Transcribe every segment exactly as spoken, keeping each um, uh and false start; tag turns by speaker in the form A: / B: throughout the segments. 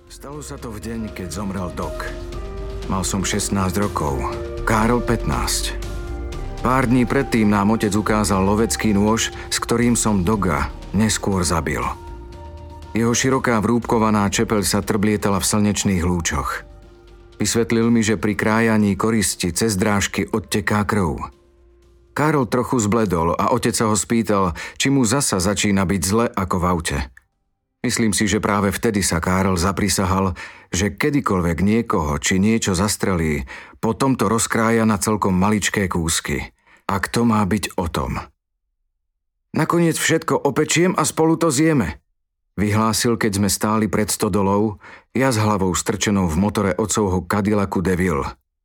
A: Stalo sa to v deň, keď zomrel Doc. Mal som šestnásť rokov, Karol pätnásť. Pár dní predtým nám otec ukázal lovecký nôž, s ktorým som Doga neskôr zabil. Jeho široká vrúbkovaná čepeľ sa trblietala v slnečných lúčoch. Vysvetlil mi, že pri krájaní koristi cez drážky odteká krv. Karol trochu zbledol a otec sa ho spýtal, či mu zasa začína byť zle ako v aute. Myslím si, že práve vtedy sa Karol zaprisahal, že kedykoľvek niekoho či niečo zastrelí, potom to rozkrája na celkom maličké kúsky. Ak to má byť o tom. Nakoniec všetko opečiem a spolu to zjeme, vyhlásil, keď sme stáli pred stodolou, ja s hlavou strčenou v motore otcovho Cadillacu DeVille.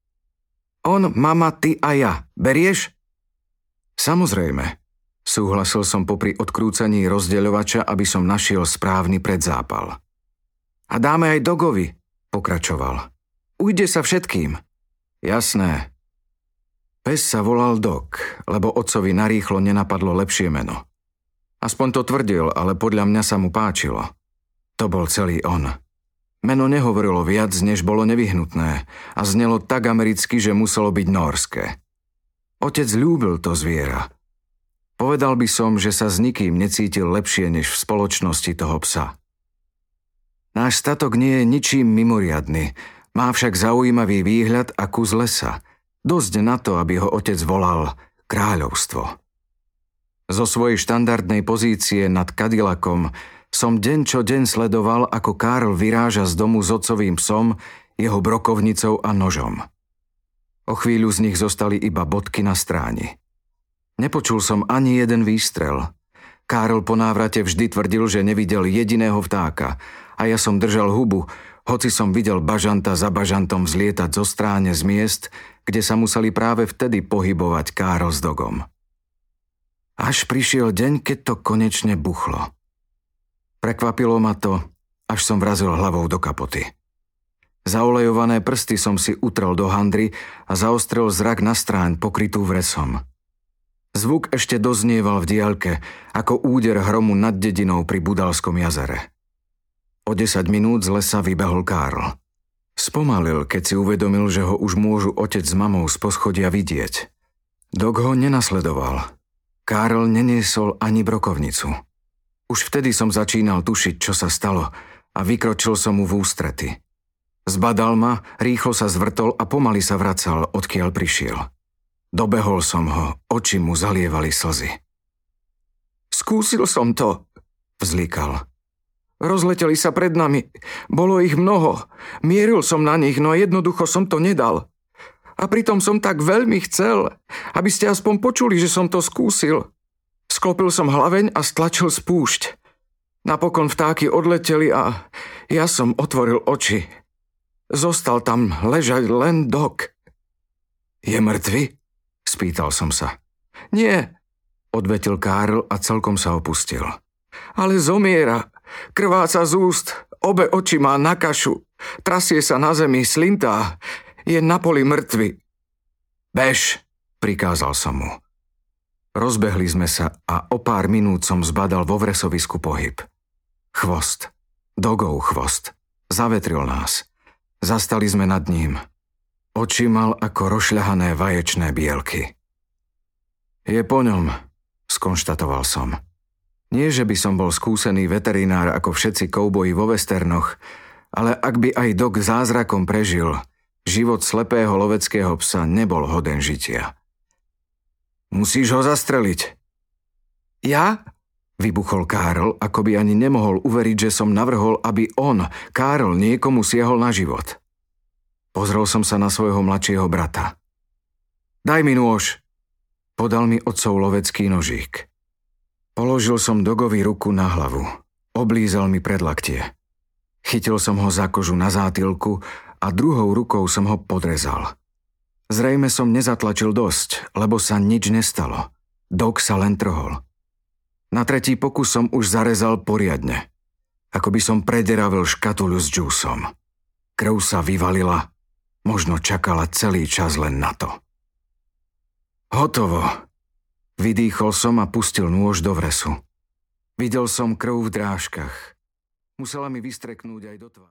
A: On, mama, ty a ja. Berieš? Samozrejme. Súhlasil som popri odkrúcaní rozdeľovača, aby som našiel správny predzápal. A dáme aj Dogovi, pokračoval. Ujde sa všetkým. Jasné. Pes sa volal Doc, lebo otcovi narýchlo nenapadlo lepšie meno. Aspoň to tvrdil, ale podľa mňa sa mu páčilo. To bol celý on. Meno nehovorilo viac, než bolo nevyhnutné a znelo tak americky, že muselo byť nórske. Otec ľúbil to zviera. Povedal by som, že sa s nikým necítil lepšie než v spoločnosti toho psa. Náš statok nie je ničím mimoriadny, má však zaujímavý výhľad a kus lesa, dosť na to, aby ho otec volal kráľovstvo. Zo svojej štandardnej pozície nad Cadillacom som deň čo deň sledoval, ako Karl vyráža z domu s otcovým psom, jeho brokovnicou a nožom. O chvíľu z nich zostali iba bodky na stráni. Nepočul som ani jeden výstrel. Karol po návrate vždy tvrdil, že nevidel jediného vtáka a ja som držal hubu, hoci som videl bažanta za bažantom vzlietať zo stráne z miest, kde sa museli práve vtedy pohybovať Karol s Dogom. Až prišiel deň, keď to konečne buchlo. Prekvapilo ma to, až som vrazil hlavou do kapoty. Zaolejované prsty som si utrel do handry a zaostrel zrak na stráň pokrytú vresom. Zvuk ešte doznieval v diaľke, ako úder hromu nad dedinou pri Budalskom jazere. O desať minút z lesa vybehol Karl. Spomalil, keď si uvedomil, že ho už môžu otec s mamou z poschodia vidieť. Dog ho nenasledoval. Karl neniesol ani brokovnicu. Už vtedy som začínal tušiť, čo sa stalo a vykročil som mu v ústrety. Zbadal ma, rýchlo sa zvrtol a pomaly sa vracal, odkiaľ prišiel. Dobehol som ho, oči mu zalievali slzy. Skúsil som to, vzlikal. Rozleteli sa pred nami, bolo ich mnoho, mieril som na nich, no jednoducho som to nedal. A pritom som tak veľmi chcel, aby ste aspoň počuli, že som to skúsil. Sklopil som hlaveň a stlačil spúšť. Napokon vtáky odleteli a ja som otvoril oči. Zostal tam ležať len Doc. Je mŕtvy? Spýtal som sa. Nie, odvetil Karl a celkom sa opustil. Ale zomiera, krváca z úst, obe oči má na kašu, trasie sa na zemi, slintá, je na poli mŕtvy. Bež, prikázal som mu. Rozbehli sme sa a o pár minút som zbadal vo vresovisku pohyb. Chvost, Dogov chvost, zavetril nás. Zastali sme nad ním. Oči mal ako rošľahané vaječné bielky. Je po ňom, skonštatoval som. Nie, že by som bol skúsený veterinár ako všetci kouboji vo westernoch, ale ak by aj Doc zázrakom prežil, život slepého loveckého psa nebol hoden žitia. Musíš ho zastreliť. Ja? Vybuchol Karl, ako by ani nemohol uveriť, že som navrhol, aby on, Karl, niekomu siahol na život. Pozrel som sa na svojho mladšieho brata. Daj mi nôž. Podal mi otcov lovecký nožík. Položil som Dogovi ruku na hlavu. Oblízal mi predlaktie. Chytil som ho za kožu na zátilku a druhou rukou som ho podrezal. Zrejme som nezatlačil dosť, lebo sa nič nestalo. Doc sa len trhol. Na tretí pokus som už zarezal poriadne. Ako by som prederavil škatuľu s džúsom. Krv sa vyvalila. Možno čakala celý čas len na to. Hotovo. Vydýchol som a pustil nôž do vresu. Videl som krv v drážkach. Musela mi vystreknúť aj do tváre.